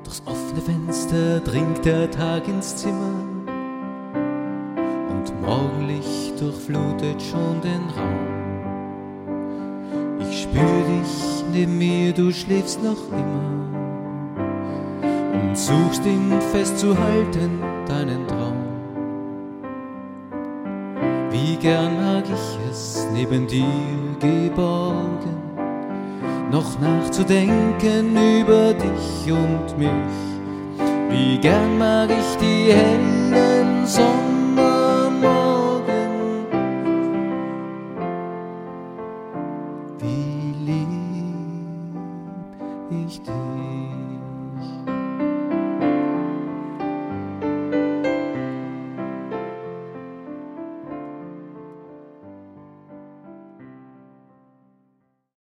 Durchs offene Fenster dringt der Tag ins Zimmer und Morgenlicht durchflutet schon den Raum. Ich spür dich neben mir, du schläfst noch immer und suchst ihn festzuhalten, deinen Traum. Wie gern mag ich es, neben dir geborgen, noch nachzudenken über dich und mich. Wie gern mag ich die hellen Sommermorgen, wie lieb ich dich.